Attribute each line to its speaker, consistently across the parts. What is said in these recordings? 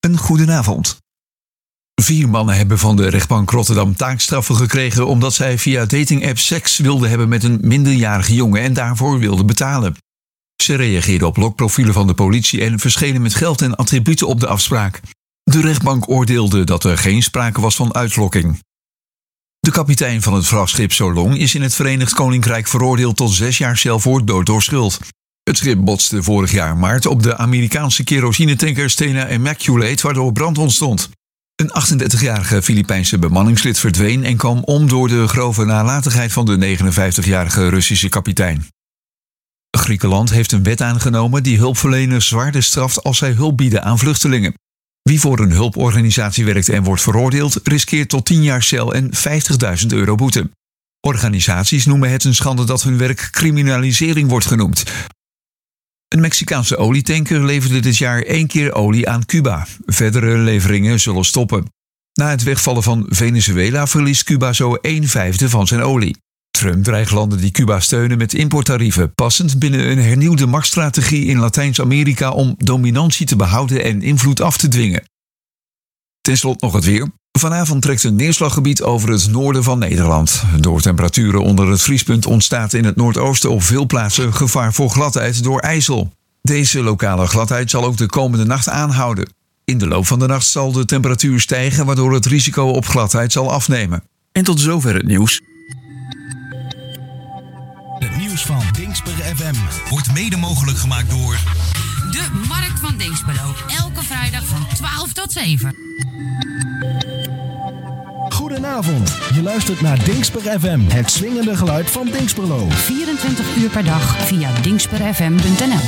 Speaker 1: Een goedenavond. 4 mannen hebben van de rechtbank Rotterdam taakstraffen gekregen omdat zij via dating-app seks wilden hebben met een minderjarige jongen en daarvoor wilden betalen. Ze reageerden op lokprofielen van de politie en verschenen met geld en attributen op de afspraak. De rechtbank oordeelde dat er geen sprake was van uitlokking. De kapitein van het vrachtschip Solong is in het Verenigd Koninkrijk veroordeeld tot 6 jaar cel voor dood door schuld. Het schip botste vorig jaar maart op de Amerikaanse kerosinetanker Stena Immaculate, waardoor brand ontstond. Een 38-jarige Filipijnse bemanningslid verdween en kwam om door de grove nalatigheid van de 59-jarige Russische kapitein. Griekenland heeft een wet aangenomen die hulpverleners zwaarder straft als zij hulp bieden aan vluchtelingen. Wie voor een hulporganisatie werkt en wordt veroordeeld, riskeert tot 10 jaar cel en €50.000 boete. Organisaties noemen het een schande dat hun werk criminalisering wordt genoemd. Een Mexicaanse olietanker leverde dit jaar 1 keer olie aan Cuba. Verdere leveringen zullen stoppen. Na het wegvallen van Venezuela verliest Cuba zo 1/5 van zijn olie. Trump dreigt landen die Cuba steunen met importtarieven, passend binnen een hernieuwde machtsstrategie in Latijns-Amerika om dominantie te behouden en invloed af te dwingen. Ten slotte nog het weer. Vanavond trekt een neerslaggebied over het noorden van Nederland. Door temperaturen onder het vriespunt ontstaat in het noordoosten op veel plaatsen gevaar voor gladheid door ijzel. Deze lokale gladheid zal ook de komende nacht aanhouden. In de loop van de nacht zal de temperatuur stijgen, waardoor het risico op gladheid zal afnemen. En tot zover het nieuws.
Speaker 2: Het nieuws van Dingsper FM wordt mede mogelijk gemaakt door
Speaker 3: de Markt van Dinxperlo. Elke vrijdag van 12 tot 7.
Speaker 4: Goedenavond, je luistert naar Dingsper FM, het swingende geluid van Dinxperlo.
Speaker 3: 24 uur per dag via dingsperfm.nl.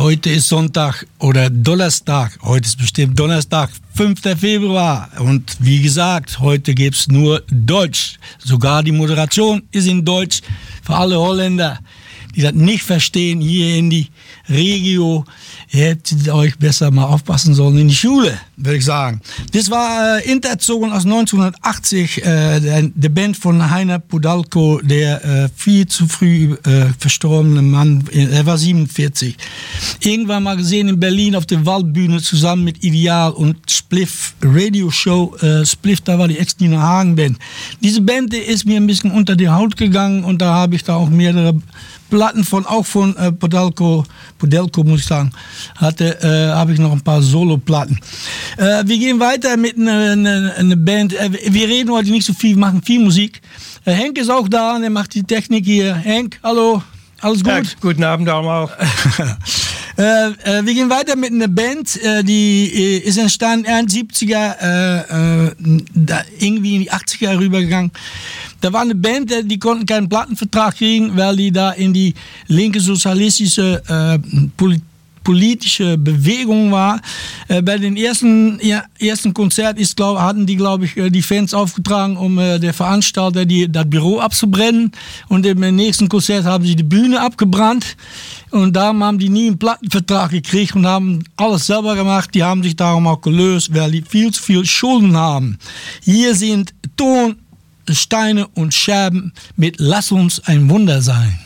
Speaker 5: Heute ist Sonntag oder Donnerstag. Heute ist bestimmt Donnerstag, 5. Februar. Und wie gesagt, heute gibt's nur Deutsch. Sogar die Moderation ist in Deutsch. Für alle Holländer, die das nicht verstehen, hier in die Regio, ihr hättet euch besser mal aufpassen sollen in die Schule, würde ich sagen. Das war Interzone aus 1980, der Band von Heiner Podalko, der viel zu früh verstorbene Mann, er war 47. Irgendwann mal gesehen in Berlin auf der Waldbühne zusammen mit Ideal und Spliff Radio Show. Spliff, da war die Ex-Nina Hagen Band. Diese Band, die ist mir ein bisschen unter die Haut gegangen und da habe ich da auch mehrere Platten von Podalko muss ich sagen, habe ich noch ein paar Solo-Platten. Wir gehen weiter mit einer Band. Wir reden heute nicht so viel, wir machen viel Musik. Henk ist auch da und er macht die Technik hier. Henk, hallo, alles gut?
Speaker 6: Ja, guten Abend auch.
Speaker 5: Wir gehen weiter mit einer Band, die ist entstanden in den 70er, irgendwie in die 80er rübergegangen. Da war eine Band, die konnten keinen Plattenvertrag kriegen, weil die da in die linke sozialistische politische Bewegung war. Bei den ersten Konzert hatten die, glaube ich, die Fans aufgetragen, um der Veranstalter das Büro abzubrennen. Und im nächsten Konzert haben sie die Bühne abgebrannt. Und darum haben die nie einen Plattenvertrag gekriegt und haben alles selber gemacht. Die haben sich darum auch gelöst, weil die viel zu viel Schulden haben. Hier sind Ton, Steine und Scherben mit Lass uns ein Wunder sein.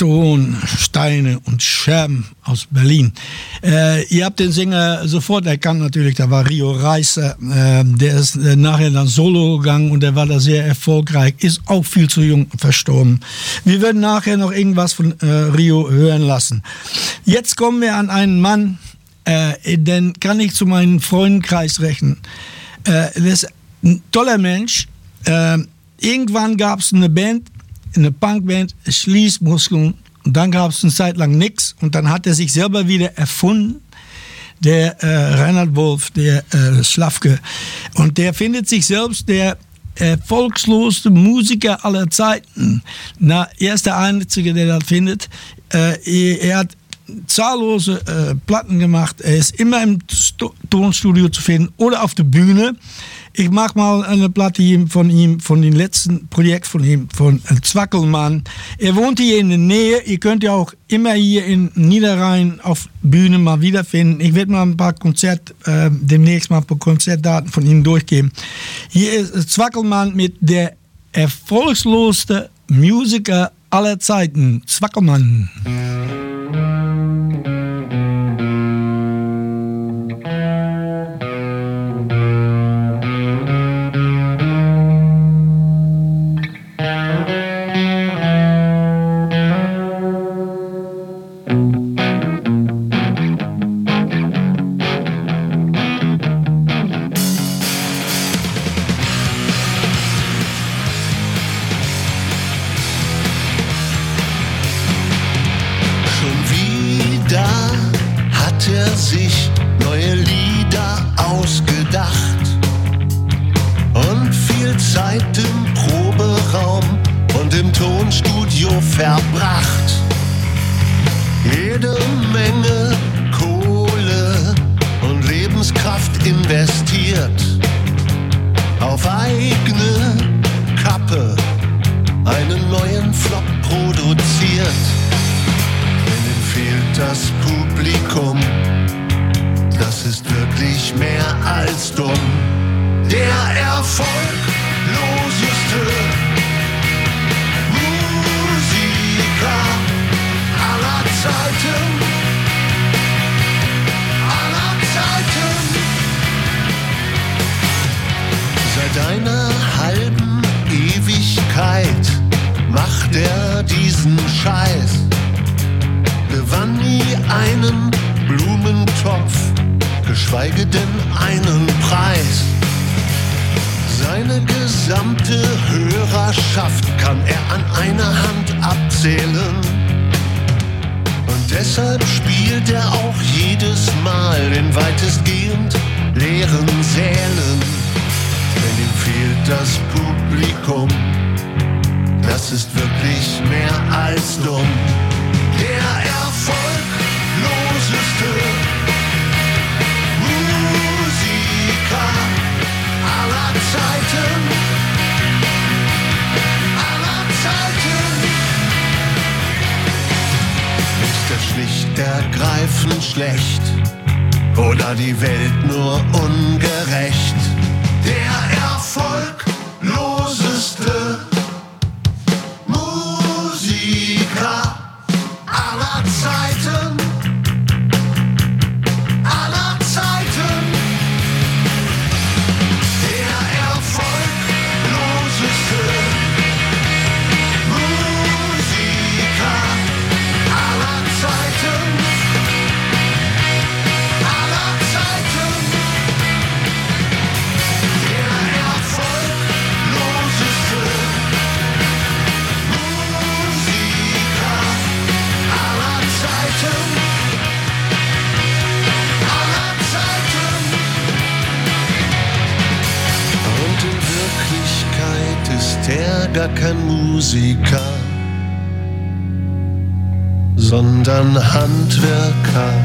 Speaker 5: Ton, Steine und Scherben aus Berlin. Ihr habt den Sänger sofort erkannt natürlich, da war Rio Reiser, der ist nachher dann solo gegangen und der war da sehr erfolgreich, ist auch viel zu jung verstorben. Wir werden nachher noch irgendwas von Rio hören lassen. Jetzt kommen wir an einen Mann, den kann ich zu meinem Freundenkreis rechnen. Das ist ein toller Mensch. Irgendwann gab es eine Band, eine Punkband, Schließmuskeln, und dann gab es eine Zeit lang nichts und dann hat er sich selber wieder erfunden, der Reinhard Wolf, der Schlafke, und der findet sich selbst der erfolgsloseste Musiker aller Zeiten. Er ist der Einzige, der das findet. Er hat zahllose Platten gemacht, er ist immer im Tonstudio zu finden oder auf der Bühne. Ich mag mal eine Platte von ihm, von dem letzten Projekt von ihm, von Zwackelmann. Er wohnt hier in der Nähe. Ihr könnt ja auch immer hier in Niederrhein auf Bühne mal wiederfinden. Ich werde mal ein paar demnächst mal ein paar Konzertdaten von ihm durchgeben. Hier ist Zwackelmann mit der erfolgsloseste Musiker aller Zeiten. Zwackelmann.
Speaker 6: Schlecht oder die Welt nur ungerecht. Der erfolgloseste Musiker aller Zeiten. Aller Zeiten. Der erfolgloseste Musiker aller Zeiten. Ist er gar kein Musiker, sondern Handwerker.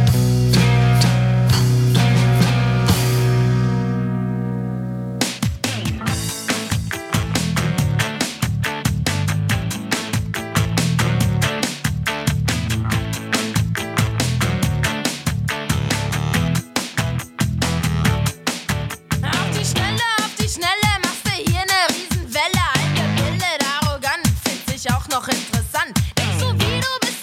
Speaker 7: Interessant. Denkst du, wie du bist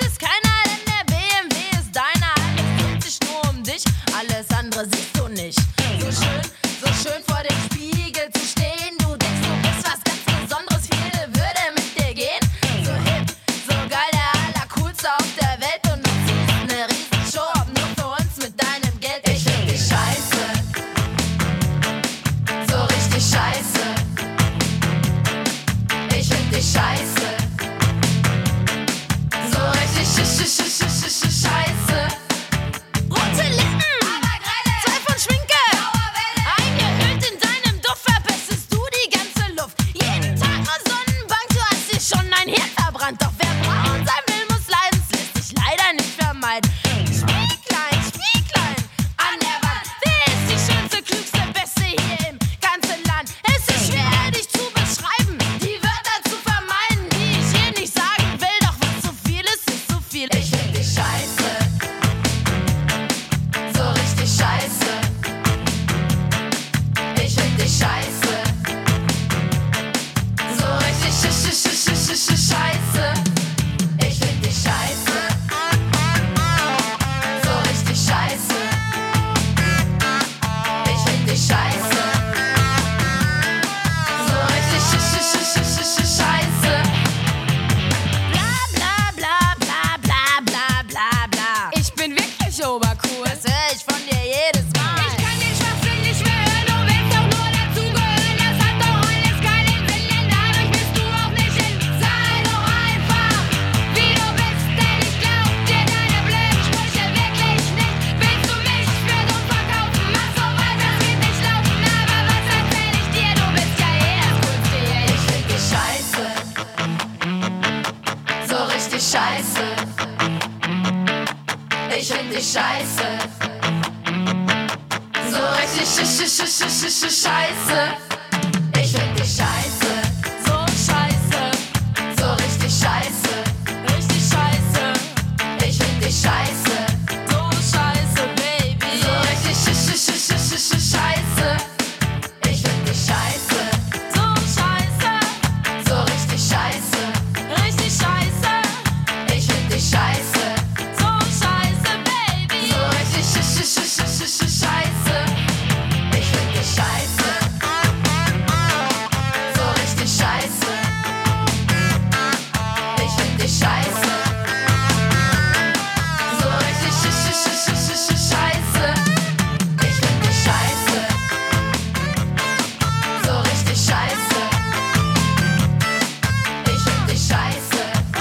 Speaker 7: vermeiden. Spieglein, Spieglein an der Wand. Wer ist die schönste, klügste, beste hier im ganzen Land? Es ist schwer, dich zu beschreiben, die Wörter zu vermeiden, die ich hier nicht sagen will. Doch was zu viel ist, ist zu viel. Ich find dich scheiße, so richtig scheiße. Ich find dich scheiße, so richtig scheiße. Ich find dich scheiße, so richtig scheiße. Ich find dich scheiße, so richtig scheiße. Bla bla bla bla bla bla bla bla. Ich bin wirklich obercool, das hör ich von dir jedes Mal. Ich kann den Schwachsinn nicht mehr hören, du willst doch nur dazugehören. Das hat doch alles keinen Sinn, denn dadurch bist du auch nicht in. Sei doch einfach, wie du bist, denn ich glaub dir deine blöden Sprüche wirklich nicht. Willst du mich für dumm verkaufen? Mach so weiter, das geht nicht laufen. Aber was erzähl ich dir? Du bist ja eh das Coolste hier. Ich find dich scheiße, so richtig scheiße. Ich find dich scheiße, so richtig scheiße. Ich find dich scheiße, so scheiße, so richtig scheiße, richtig scheiße. Ich find dich scheiße, so scheiße, Baby, so richtig scheiße. Ich find dich scheiße, so scheiße, so richtig scheiße, richtig scheiße. Ich find dich scheiße, so scheiße, Baby, so richtig scheiße. Ich find dich scheiße, so richtig scheiße. Ich find dich scheiße, so richtig scheiße. Ich find dich scheiße, so richtig scheiße. Ich find dich scheiße,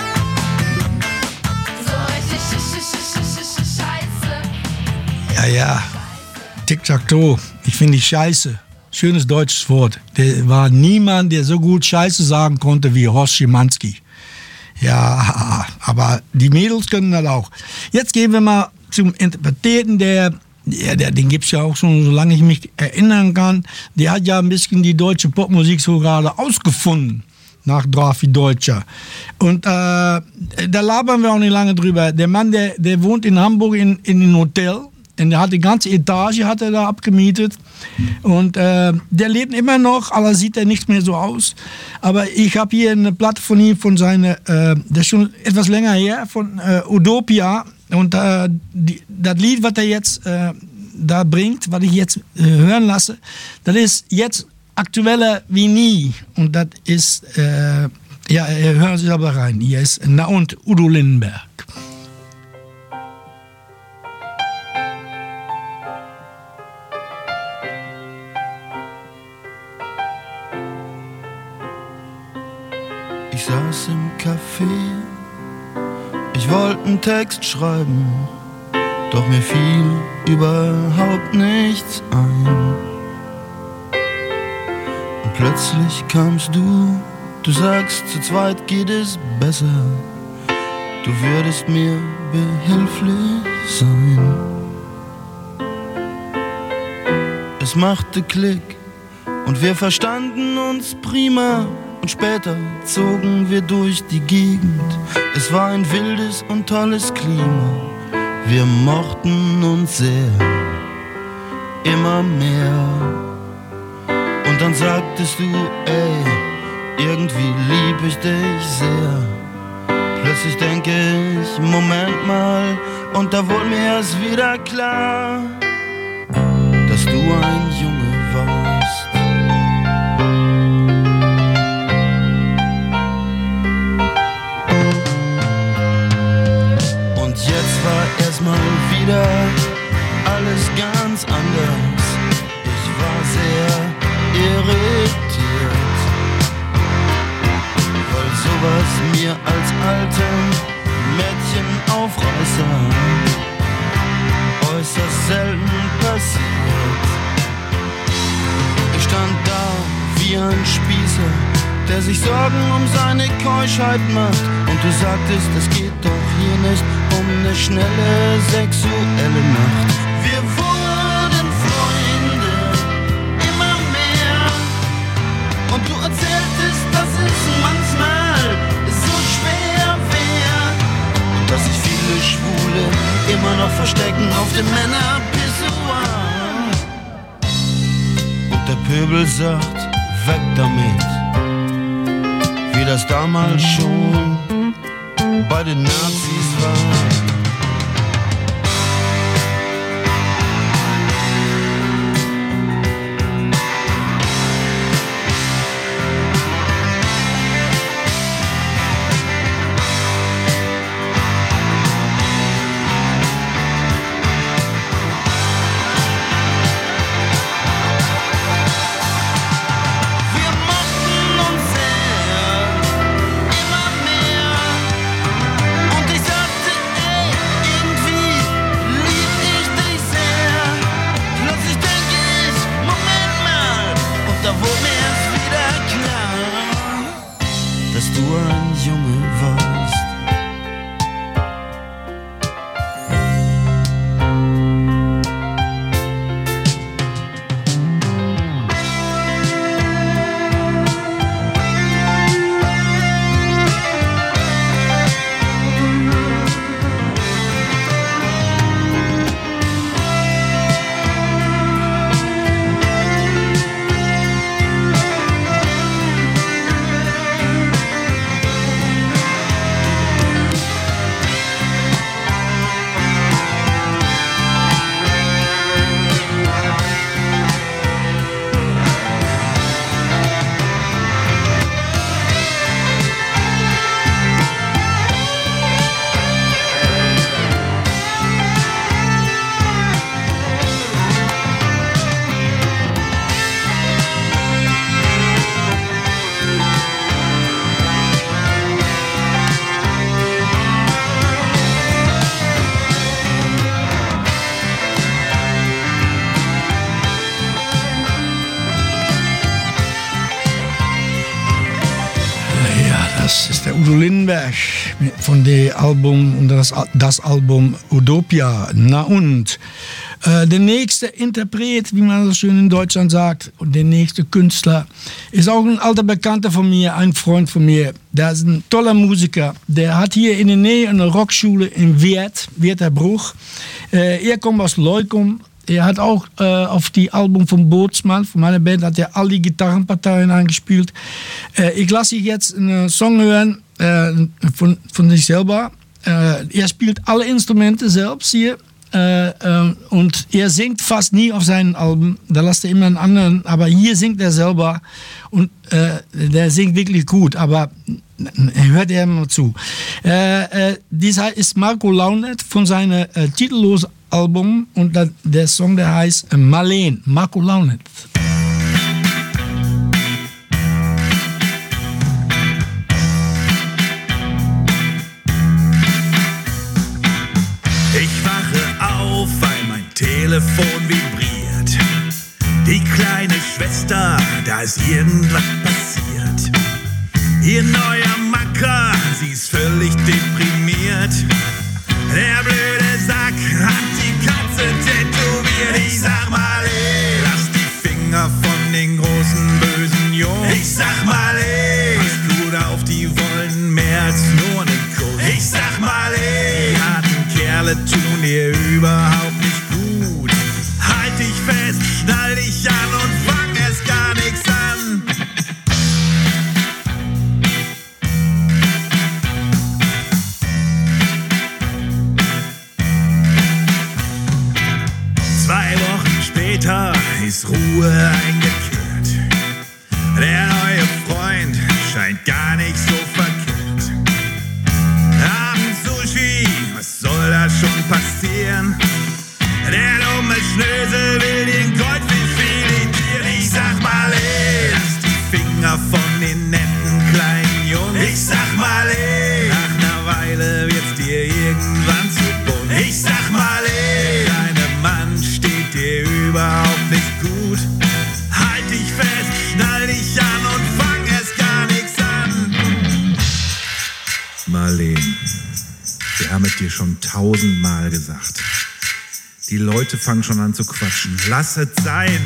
Speaker 7: so richtig scheiße.
Speaker 5: Ja. Tic-Tac-Toe. Ich finde die Scheiße. Schönes deutsches Wort. Der war niemand, der so gut Scheiße sagen konnte wie Horst Schimanski. Ja, aber die Mädels können das auch. Jetzt gehen wir mal zum Interpreten, den gibt es ja auch schon, solange ich mich erinnern kann. Der hat ja ein bisschen die deutsche Popmusik so gerade ausgefunden. Nach Drafi Deutscher. Und da labern wir auch nicht lange drüber. Der Mann, der wohnt in Hamburg in einem Hotel. Und der hat die ganze Etage hat er da abgemietet. Und der lebt immer noch, aber sieht er nicht mehr so aus. Aber ich habe hier eine Platte von ihm, von seiner, das ist schon etwas länger her, von Utopia. Und das Lied, was er jetzt da bringt, was ich jetzt hören lasse, das ist jetzt aktueller wie nie. Und das ist, hören Sie aber rein. Hier ist Na und Udo Lindenberg.
Speaker 8: Ich saß im Café, ich wollte einen Text schreiben, doch mir fiel überhaupt nichts ein. Und plötzlich kamst du sagst, zu zweit geht es besser, du würdest mir behilflich sein. Es machte Klick und wir verstanden uns prima. Und später zogen wir durch die Gegend. Es war ein wildes und tolles Klima. Wir mochten uns sehr, immer mehr. Und dann sagtest du, ey, irgendwie lieb ich dich sehr. Plötzlich denke ich, Moment mal, und da wurde mir erst wieder klar, dass du ein Junge warst. Erstmal wieder alles ganz anders. Ich war sehr irritiert, weil sowas mir als altem Mädchenaufreißer äußerst selten passiert. Ich stand da wie ein Spießer der sich Sorgen um seine Keuschheit macht. Und du sagtest, es geht doch hier nicht um eine schnelle sexuelle Nacht. Wir wurden Freunde, immer mehr. Und du erzähltest, dass es manchmal so schwer wäre. Und dass sich viele Schwule immer noch verstecken auf dem Männerpissoir. Und der Pöbel sagt, weg damit. Wie das damals schon bei den Nazis war.
Speaker 5: Das ist der Udo Lindenberg von dem Album, und das Album Utopia. Na und der nächste Interpret, wie man so schön in Deutschland sagt, und der nächste Künstler ist auch ein alter Bekannter von mir, ein Freund von mir. Der ist ein toller Musiker. Der hat hier in der Nähe eine Rockschule in Wertherbruch. Er kommt aus Leukum. Er hat auch auf die Album von Bootsmann, von meiner Band, hat er all die Gitarrenparteien eingespielt. Ich lasse jetzt einen Song hören von sich selber. Er spielt alle Instrumente selbst hier. Und er singt fast nie auf seinen Alben. Da lässt er immer einen anderen. Aber hier singt er selber. Und der singt wirklich gut. Aber hört er mal zu. Dieser ist Marco Launet von seinem titellosen Album, und der Song, der heißt Marleen, Marco Launet.
Speaker 9: Ich wache auf, weil mein Telefon vibriert. Die kleine Schwester, da ist irgendwas passiert. Ihr neuer Macker, sie ist völlig deprimiert. Der blöde Sack hat die Katze tätowiert. Ich sag mal, ey, lass die Finger von den großen bösen Jungs. Ich sag mal, ey, pass gut auf, die wollen mehr als nur einen Kuss. Ich sag mal, ey, die harten Kerle tun dir überhaupt nicht gut. Halt dich fest, schnall dich an und fang erst gar nichts an. Ist Ruhe eingekehrt. Der neue Freund scheint gar nicht so verkehrt. Abend-Sushi, was soll da schon passieren? Der dumme Schnösel will den Goldfisch filetieren. Ich sag mal, ey, lass die Finger von den netten kleinen Jungs. Ich sag mal, ey, nach einer Weile wird's dir irgendwann zu bunt. Ich sag mal, ey, deinem Mann steht dir überhaupt nicht gut. Halt dich fest, schnall dich an und fang erst gar nichts ich dir schon 1000-mal gesagt. Die Leute fangen schon an zu quatschen. Lass es sein!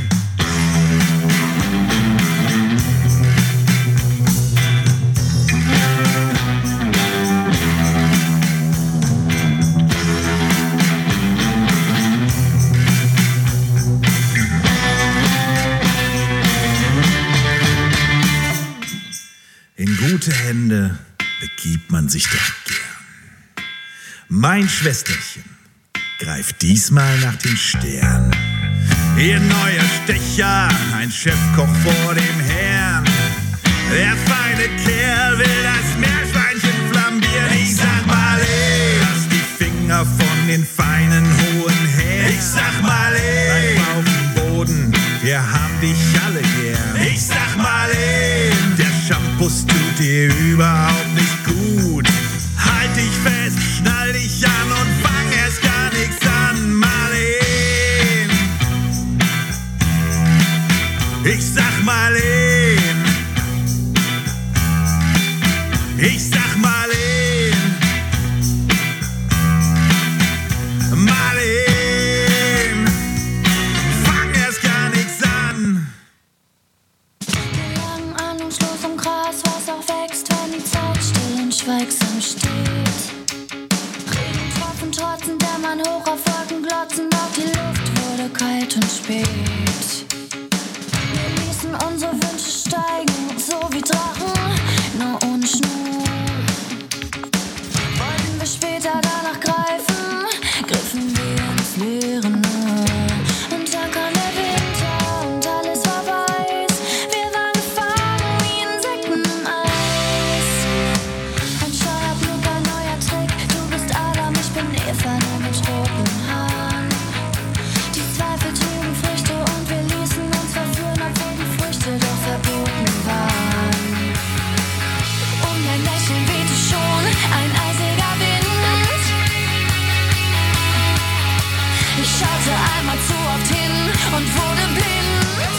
Speaker 9: In gute Hände begibt man sich doch gern. Mein Schwesterchen greift diesmal nach den Sternen. Ihr neuer Stecher, ein Chefkoch vor dem Herrn. Der feine Kerl will das Meerschweinchen flambieren. Ich sag mal, ey, lass die Finger von den feinen hohen Herren. Ich sag mal, ey, bleib auf dem Boden, wir haben dich alle gern. Ich sag mal, ey, der Shampoo tut dir überhaupt nicht gut. Halt dich fest, schnall dich an und fang erst gar nichts an, Marleen. Ich sag Marleen. Ich sag Marleen. Marleen. Fang erst gar nichts an.
Speaker 7: Wir lagen ahnungslos im Gras, was auch wächst, wenn die Zeit still und schweigsam steht. Regentropfen trotzen, dämmern hoch auf Wolken glotzen, doch die Luft wurde kalt und spät. Wir ließen unsere Wünsche steigen, so wie Drachen, nur ohne Schnur. Wollten wir später danach greifen, griffen wir ins leere nur. Und dann kam der Winter und alles war weiß. Wir waren gefangen wie Insekten im Eis. Ein Scheuerblug, ein neuer Trick. Du bist Adam, ich bin Eva, nur mit roten Haaren. Die Zweifel trugen Früchte und wir ließen uns verführen, obwohl die Früchte doch verboten waren. Um dein Lächeln wehte schon ein eisiger Wind. Ich schaute einmal zu oft hin und wurde blind.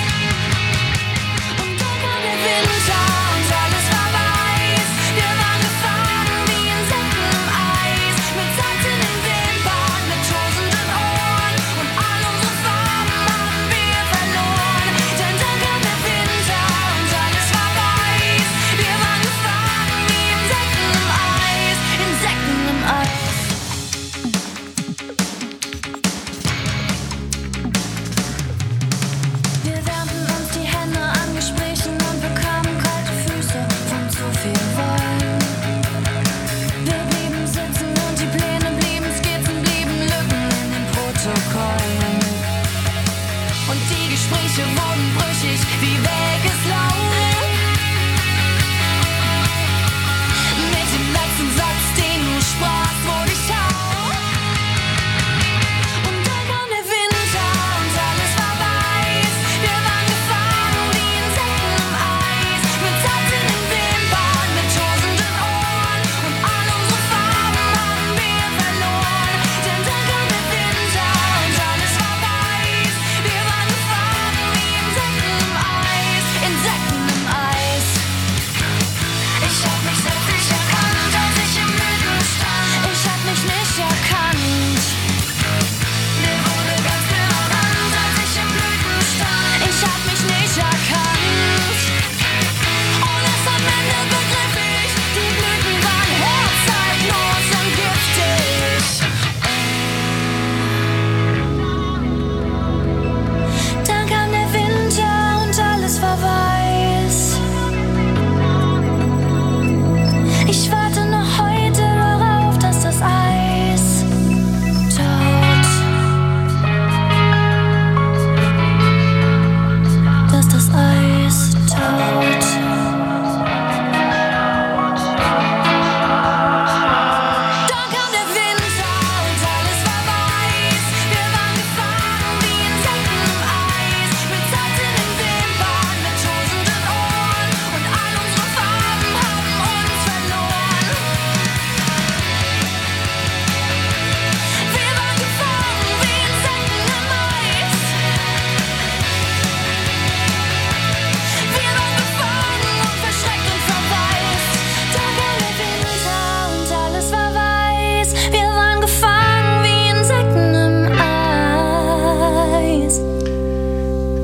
Speaker 7: Und dann kam der Winter und alles war weiß. Wir waren gefangen wie Insekten im Eis. Mit Salz in den Wimpern, mit tosenden Ohren. Und all unsere Farben haben wir verloren. Denn dann kam der Winter und alles war weiß. Wir waren gefangen wie Insekten im Eis. Insekten im Eis. Wir wärmten uns die Hände an Gesprächen und bekamen kalte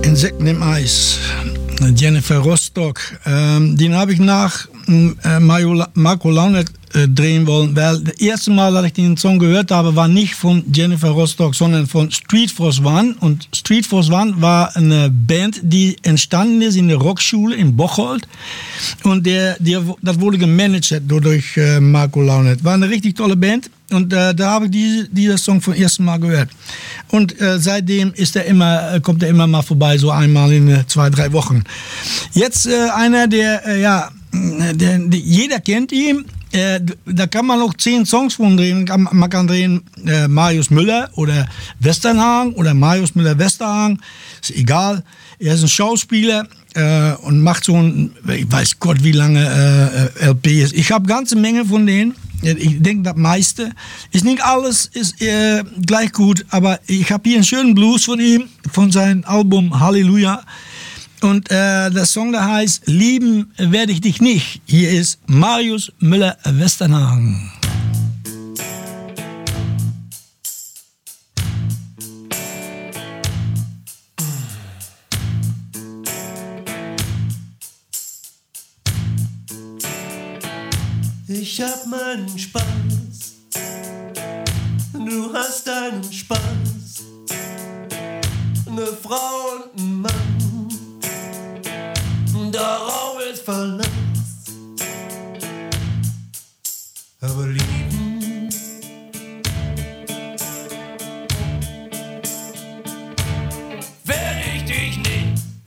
Speaker 5: Insekten im Eis. Jennifer Rostock. Den habe ich nach Marco Launet drehen wollen, weil das erste Mal, dass ich den Song gehört habe, war nicht von Jennifer Rostock, sondern von Street Force One. Und Street Force One war eine Band, die entstanden ist in der Rockschule in Bocholt. Und das wurde gemanagt durch Marco Launet. War eine richtig tolle Band. Und da habe ich dieser Song vom ersten Mal gehört. Und seitdem kommt er immer mal vorbei, so einmal in 2-3 Wochen. Jetzt einer, der jeder kennt ihn. Da kann man auch 10 Songs von drehen. Man kann drehen Marius Müller oder Westernhagen oder Marius Müller-Westerhagen. Ist egal. Er ist ein Schauspieler und macht so ein, ich weiß Gott wie lange LPs. Ich habe ganze Menge von denen. Ich denke, das meiste. Ist nicht alles ist gleich gut, aber ich habe hier einen schönen Blues von ihm, von seinem Album Halleluja. Und der Song, der heißt Lieben werde ich dich nicht. Hier ist Marius Müller-Westernhagen.
Speaker 6: Ich hab meinen Spaß, du hast deinen Spaß, eine Frau und ein Mann, darauf ist Verlass, aber lieben werd ich dich nicht.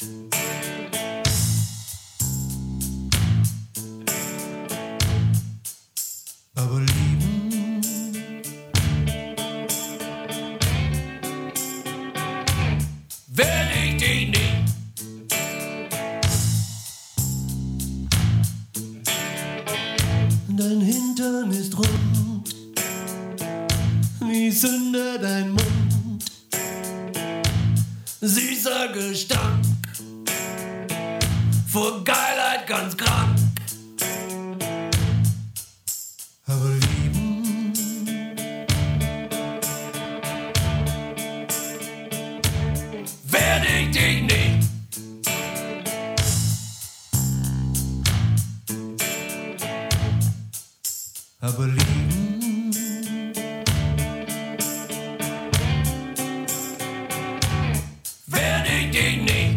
Speaker 6: Aber lieben werd ich dich nicht. Dein Hintern ist rund, wie Sünder dein Mund, süßer Gestank, vor Geilheit ganz krank. Aber lieben werd ich dich nicht. Aber lieben werd ich dich nicht.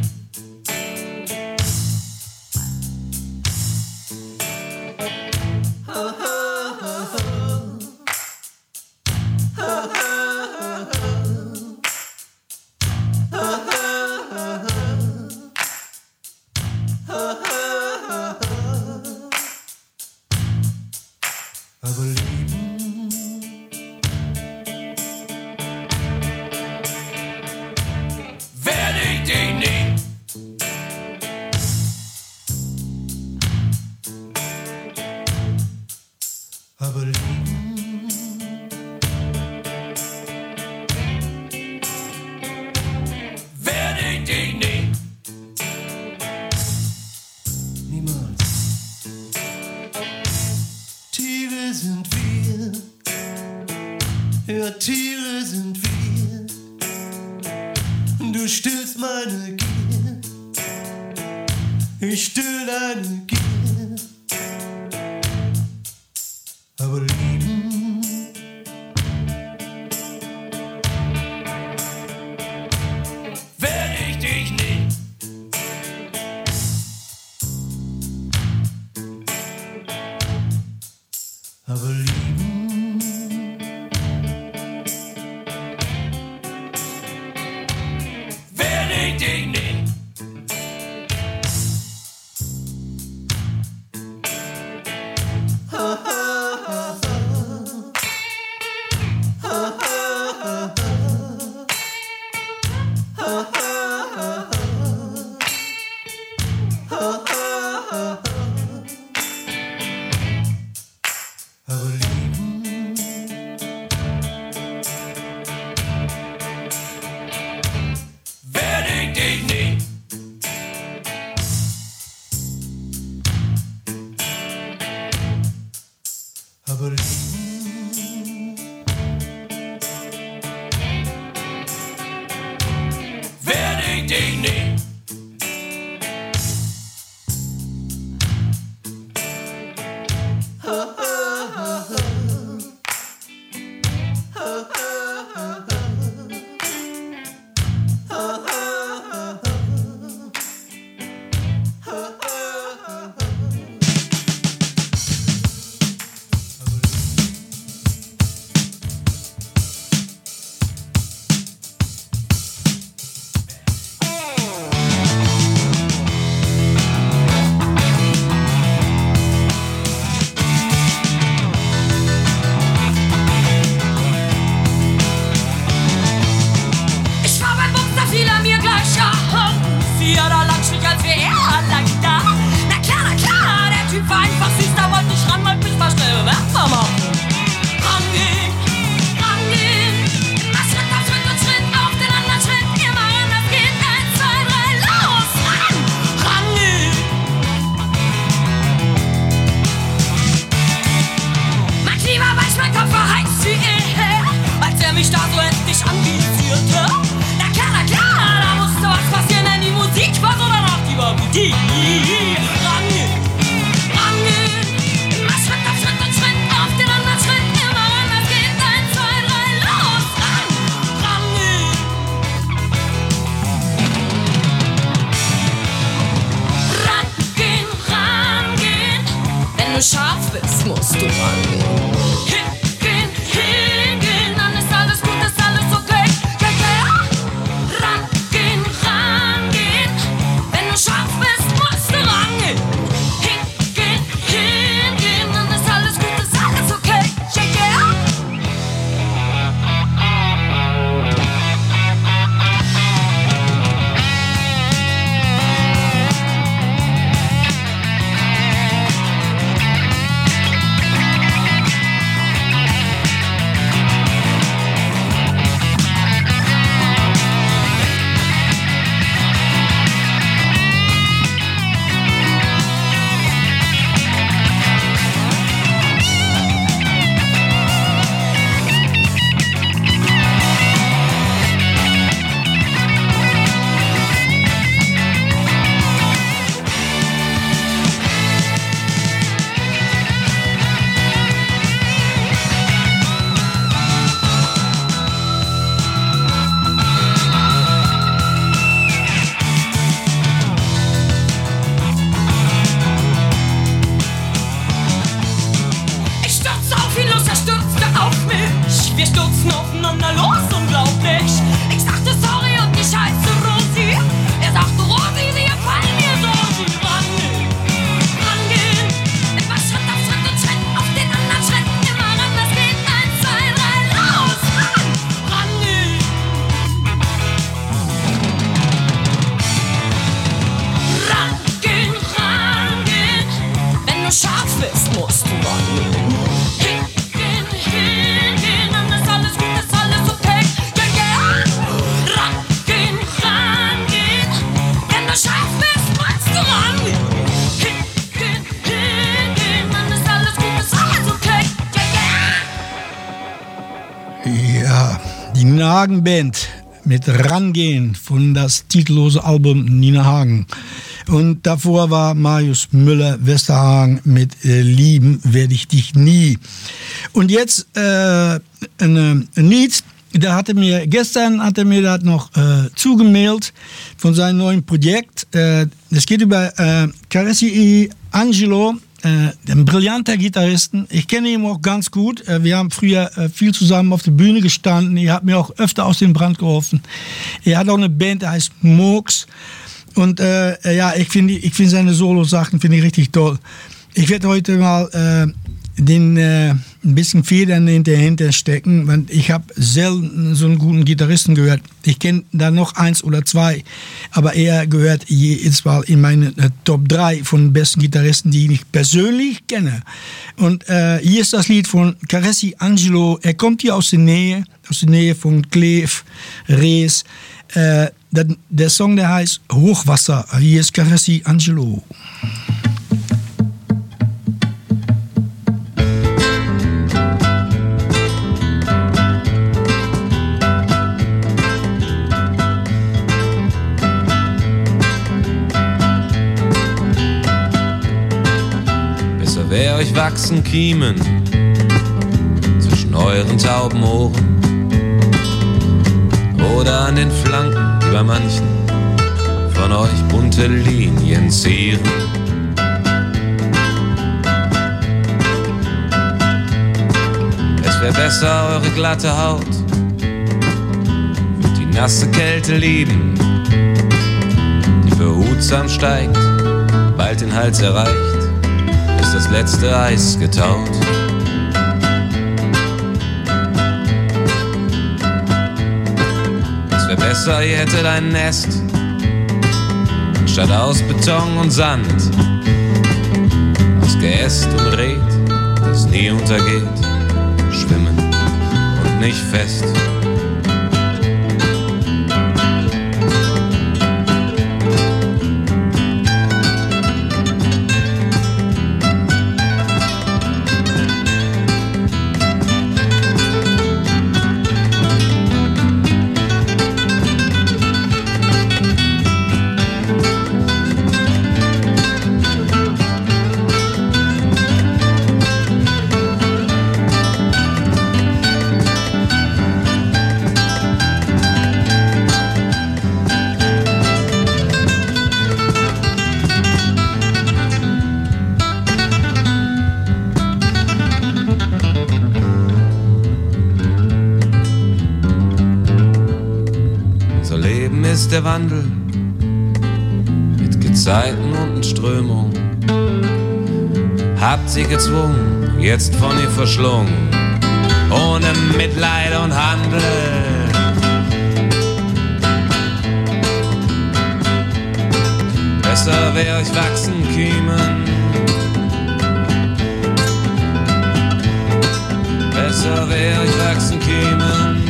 Speaker 6: Aber lieben werd ich dich nicht. Aber lieben werd ich dich nicht. Niemals. Tiere sind wir, ja Tiere sind wir. Du stillst meine Gier, ich still deine Gier. Aber lieben werd ich dich nicht. Aber lieben werd ich dich nicht.
Speaker 7: du rangehen. Hingehen, dann ist alles gut, ist alles okay. Rangehen, wenn du scharf bist, musst du rangehen. Hingehen, dann ist alles gut, ist alles okay. Wir stürzen aufeinander los, unglaublich. Ich sagte sorry und ich heiße Rosi. Er sagte Rosi, wir fallen mir so. Rangehen. Immer Schritt auf Schritt und Schritt auf den anderen Schritt. Immer ran, das geht 1, 2, 3, raus. Rangehen. Rangehen. Wenn du scharf bist, musst du rangehen.
Speaker 5: Ja, die Nina Hagen Band mit Rangehen von das titellose Album Nina Hagen. Und davor war Marius Müller-Westernhagen mit Lieben werde ich dich nie. Und jetzt ein Lied, gestern hat er mir das noch zugemailt von seinem neuen Projekt. Das geht über Caressi Angelo, ein brillanter Gitarristen. Ich kenne ihn auch ganz gut. Wir haben früher viel zusammen auf der Bühne gestanden. Er hat mir auch öfter aus dem Brand geholfen. Er hat auch eine Band, die heißt Mooks. Und ja, ich finde seine Solo-Sachen finde ich richtig toll. Ich werde heute mal ein bisschen Federn hinterher stecken, weil ich habe selten so einen guten Gitarristen gehört. Ich kenne da noch 1 oder 2, aber er gehört jetzt mal in meine Top 3 von den besten Gitarristen, die ich persönlich kenne. Und hier ist das Lied von Caressi Angelo. Er kommt hier aus der Nähe von Kleef, Rees. Der Song, der heißt Hochwasser. Hier ist Caressi Angelo.
Speaker 10: Wer euch wachsen Kiemen zwischen euren tauben Ohren oder an den Flanken, die bei manchen von euch bunte Linien zieren. Es wäre besser, eure glatte Haut wird die nasse Kälte lieben, die behutsam steigt, bald den Hals erreicht, ist das letzte Eis getaut. Es wäre besser, ihr hättet ein Nest statt aus Beton und Sand, aus Geäst und Red, das nie untergeht, schwimmen und nicht fest. ist der Wandel mit Gezeiten und Strömung. Habt sie gezwungen, jetzt von ihr verschlungen, ohne Mitleid und Handel. Besser wär euch wachsen kiemen, besser wär euch wachsen kiemen.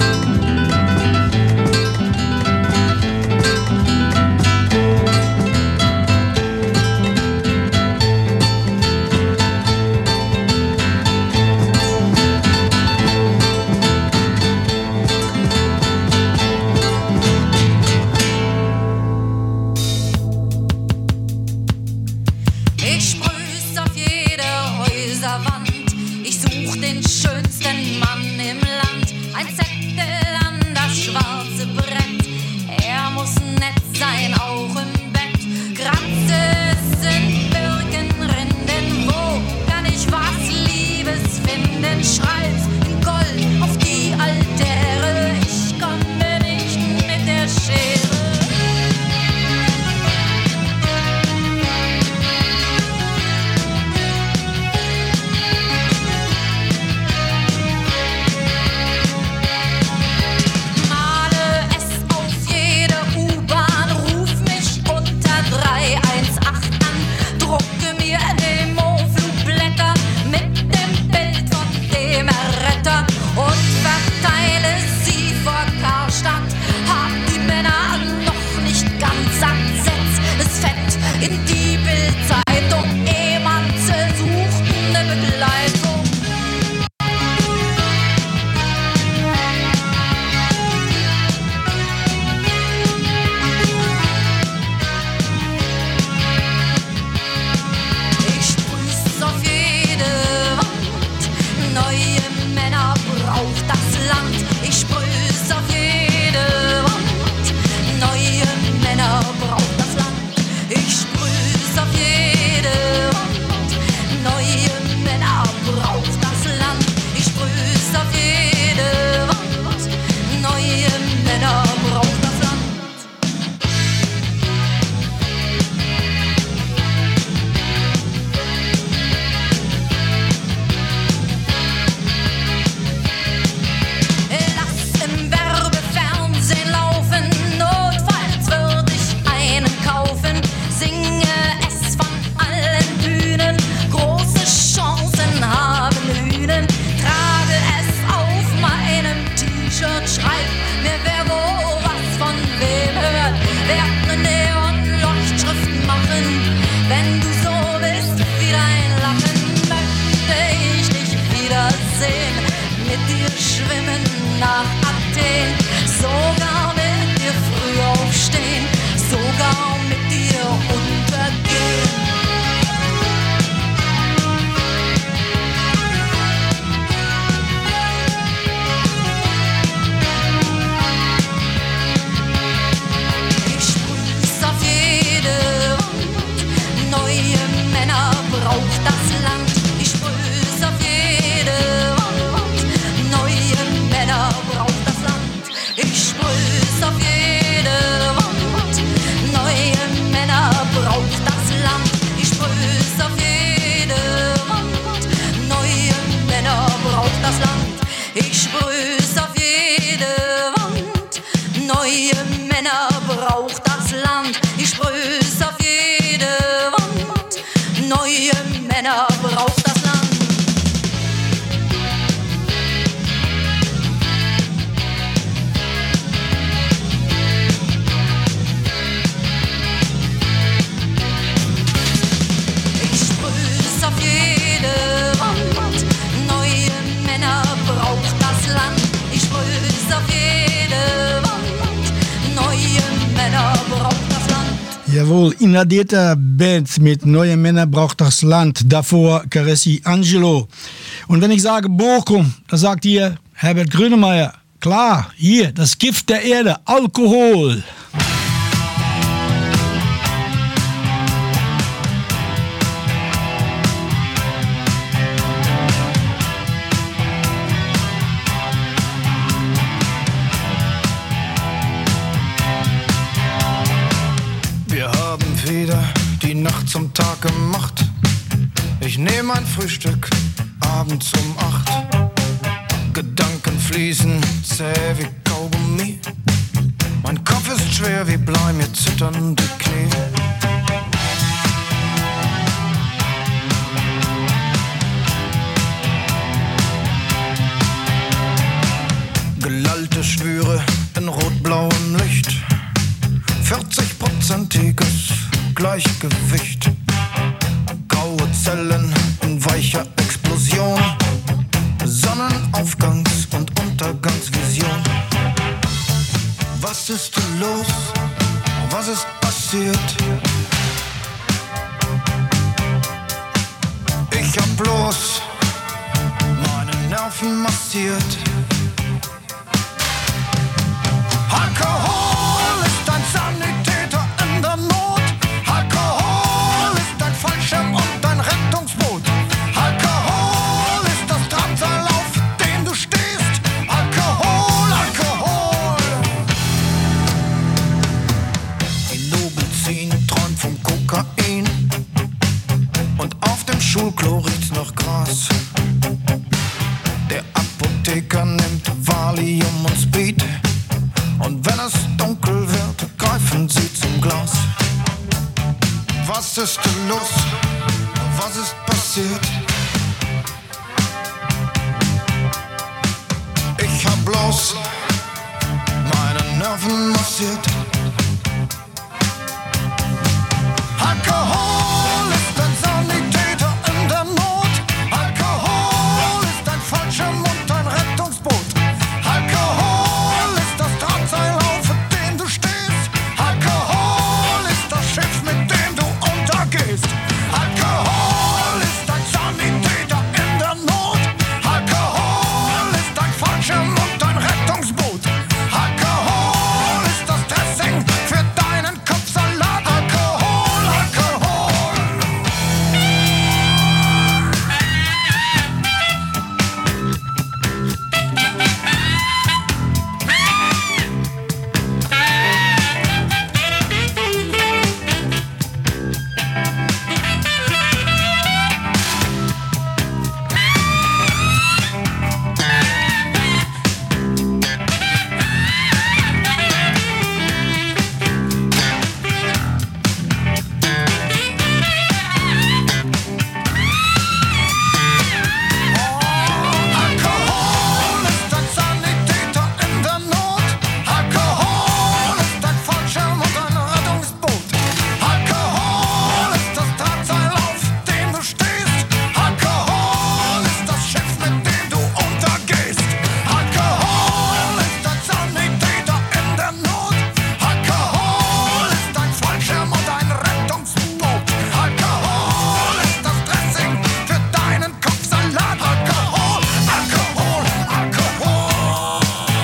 Speaker 5: Jawohl, inhadierte Band mit Neue Männer braucht das Land. Davor Caressi Angelo. Und wenn ich sage Bochum, da sagt ihr Herbert Grönemeyer, klar, hier, das Gift der Erde, Alkohol.
Speaker 8: wieder die Nacht zum Tag gemacht. Ich nehme ein Frühstück abends um 8. Gedanken fließen zäh wie Kaugummi. Mein Kopf ist schwer wie Blei, mir zittern die Knie. Gelallte Schwüre in rot-blauem Licht. 40%iges Gleichgewicht. Graue Zellen in weicher Explosion. Sonnenaufgangs- und Untergangsvision. Was ist denn los? Was ist passiert? Ich hab bloß meine Nerven massiert. Alkohol ist ein Sanitäter in der Not. Alkohol ist ein Fallschirm und ein Rettungsboot. Alkohol ist das Drahtseil, auf dem du stehst. Alkohol, Alkohol. Die Nobelzin träumt vom Kokain. Und auf dem Schulklo riecht's nach Gras. Der Apotheker nimmt Valium und Speed. Und wenn es dunkel wird, greifen sie zum Glas. Was ist denn los? Was ist passiert? Ich hab bloß meine Nerven massiert. Alkohol ist ein Sanitäter in der Not. Alkohol ist ein Fallschirm und ein Rettungsboot. Alkohol ist das Drahtseil, auf dem du stehst. Alkohol ist das Schiff, mit dem du untergehst. Alkohol ist ein Sanitäter in der Not. Alkohol ist ein Fallschirm und ein Rettungsboot. Alkohol ist das Dressing für deinen Kopfsalat. Alkohol, Alkohol. Alkohol ist ein Sanitäter in der Not. Alkohol ist ein Fallschirm und ein Rettungsboot. Alkohol ist das Drahtseil, auf dem du stehst. Alkohol ist das Schiff, mit dem du untergehst. Alkohol ist ein Sanitäter in der Not. Alkohol ist ein Fallschirm und ein Rettungsboot. Alkohol ist das Dressing für deinen Kopfsalat. Alkohol, Alkohol, Alkohol.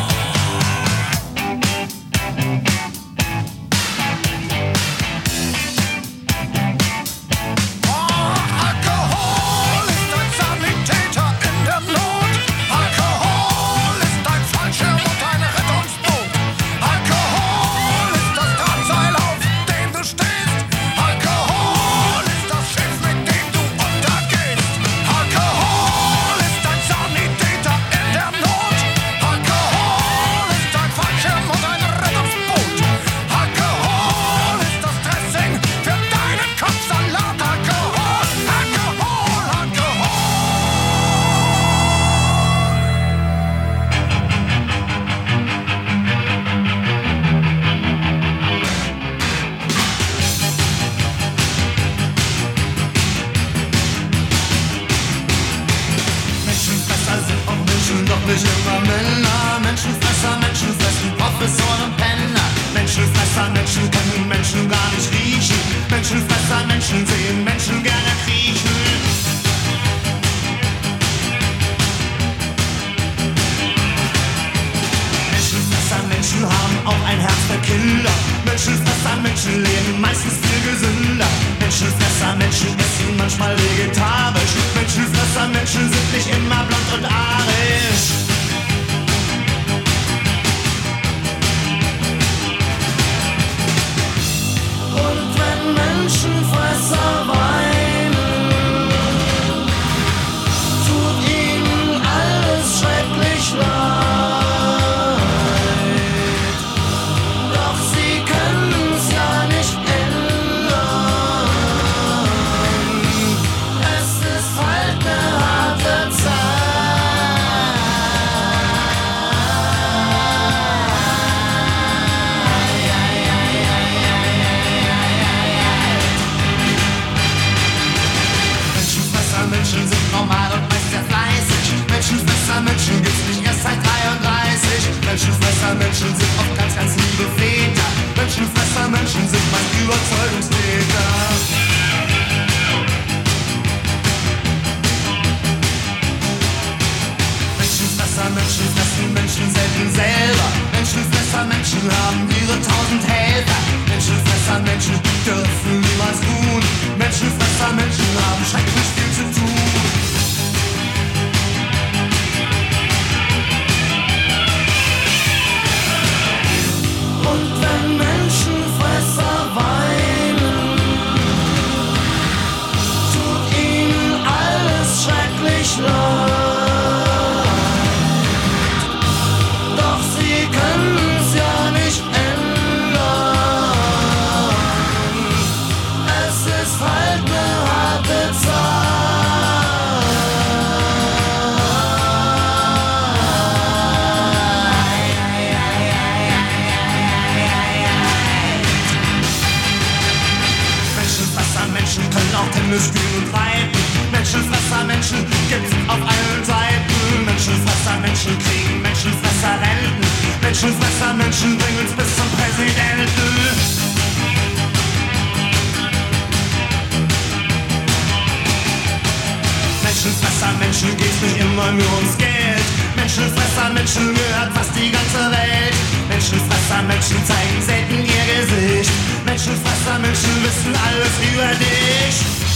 Speaker 8: Alkohol ist ein Sanitäter in der Not. Alkohol ist ein Fallschirm und ein Rettungsboot. Alkohol ist das Drahtseil, auf dem du stehst. Alkohol ist das Schiff, mit dem du untergehst. Alkohol ist ein Sanitäter in der Not. Alkohol ist ein Fallschirm und ein Rettungsboot. Alkohol ist das Dressing für deinen Kopfsalat. Alkohol, Alkohol, Alkohol.
Speaker 11: Menschenfresser sind auch Menschen, doch nicht immer Männer. Menschenfresser, Menschen fressen Professoren und Penner. Menschenfresser, Menschen können Menschen gar nicht riechen. Menschenfresser, Menschen sehen Menschen gerne kriechen. Menschenfresser, Menschen haben auch ein Herz für Kinder. Menschenfresser, Menschen leben meistens viel gesünder. Menschenfresser, Menschen essen manchmal vegetarisch. Menschenfresser, Menschen sind nicht immer blond und arisch. Und wenn Menschen liebe Väter. Menschenfresser, Menschen sind mein Überzeugungstäter. Menschenfresser, Menschen fressen Menschen selten selber. Menschenfresser, Menschen haben ihre 1000 Helfer. Menschenfresser, Menschen dürfen niemals ruhen. Menschenfresser, Menschen haben schrecklich viel zu tun. Und wenn Menschenfresser weinen, tut ihnen alles schrecklich leid. Doch sie können's ja nicht ändern. Es ist halt ne harte Zeit. Menschen können auch Tennis spielen und reiten. Menschenfresser, Menschen gibt's auf allen Seiten. Menschenfresser, Menschen kriegen Menschenfresser Renten. Menschenfresser, Menschen bringen's bis zum Präsidenten. Menschenfresser, Menschen geht's nicht immer nur ums Geld. Menschenfresser, Menschen gehört fast die ganze Welt. Menschenfresser, Menschen zeigen selten ihr Gesicht. Menschenfresser, Menschen wissen alles über dich.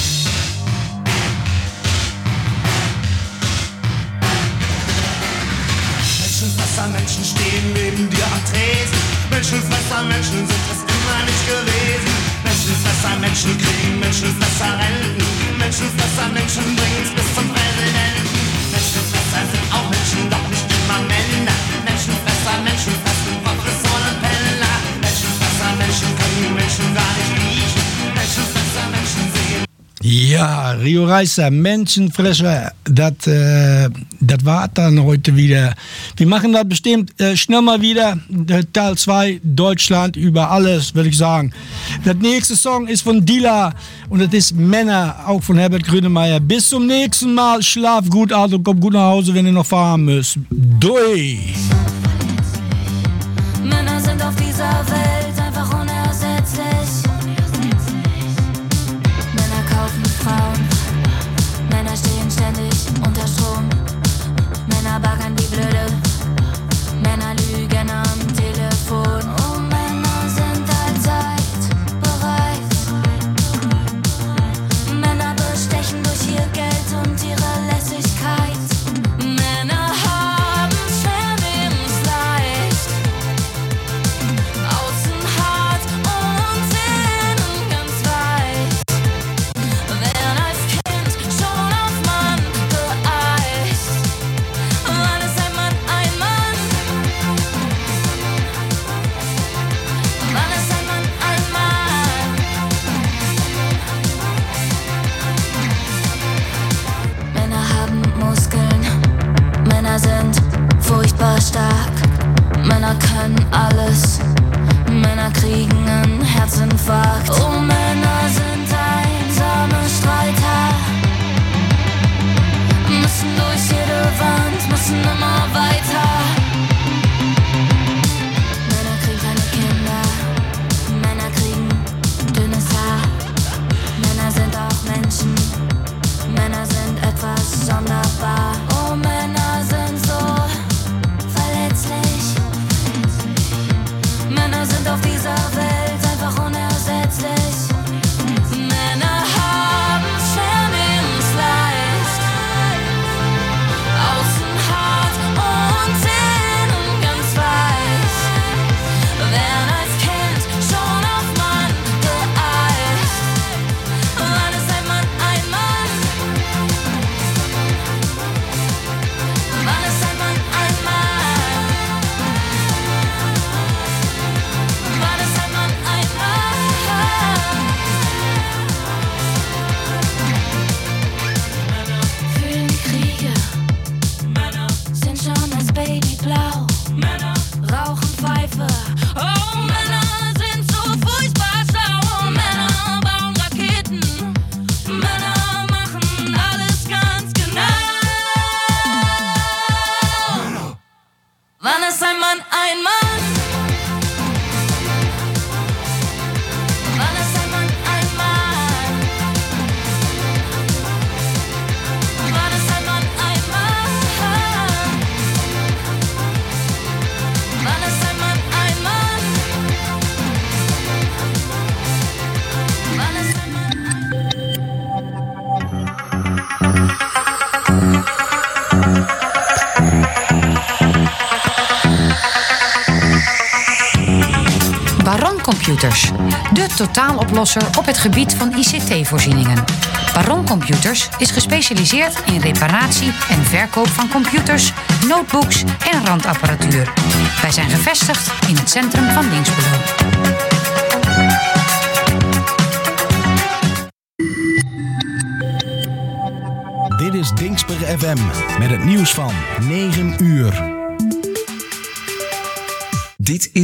Speaker 11: Menschenfresser, Menschen stehen neben dir am Tresen. Menschenfresser, Menschen sind es immer nicht gewesen. Menschenfresser, Menschen kriegen Menschenfresser Renten. Menschenfresser, Menschen bringen's bis zum Präsidenten. Menschenfresser sind auch Menschen, doch nicht immer Männer. Menschenfresser, Menschen fressen Professoren und Penner. Menschenfresser, Menschen können Menschen gar nicht riechen. Menschenfresser, Menschen sehen.
Speaker 5: Ja, Rio Reiser, Menschenfresser, das war dann heute wieder. Wir machen das bestimmt schnell mal wieder. Teil 2, Deutschland über alles, würde ich sagen. Der nächste Song ist von Dila und das ist Männer, auch von Herbert Grönemeyer. Bis zum nächsten Mal, schlaf gut aus und komm gut nach Hause, wenn ihr noch fahren müsst. Doi!
Speaker 7: Männer sind auf dieser Welt einfach unersetzlich. Männer kaufen Frauen, Männer stehen ständig unter Strom. Männer baggern wie blöde, Männer lügen am Telefon. Oh, Männer sind allzeit bereit. Männer bestechen durch ihr Geld und ihre Lässigkeit. Männer haben Lebensleicht. Außen hart und innen ganz weit. Wer als Kind schon auf Mann geeicht. Wann ist ein Mann ein Mann? Wann ist ein Mann ein Mann? Männer haben Muskeln, Männer sind furchtbar stark. Männer können alles, Männer kriegen einen Herzinfarkt. Oh, Männer sind einsame Streiter, müssen durch jede Wand, müssen immer weiter. Männer kriegen keine Kinder, Männer kriegen dünnes Haar. Männer sind auch Menschen, Männer sind etwas sonderbar. Oh, Männer sind so verletzlich. Männer sind auf dieser Welt einfach unersetzlich. Männer haben's lebensleicht. Außen hart
Speaker 3: Computers. De totaaloplosser op het gebied van ICT-voorzieningen. Baron Computers is gespecialiseerd in reparatie en verkoop van computers, notebooks en randapparatuur. Wij zijn gevestigd in het centrum van Dinxperlo.
Speaker 4: Dit is Dinxper FM met het nieuws van 9 uur.
Speaker 1: Dit is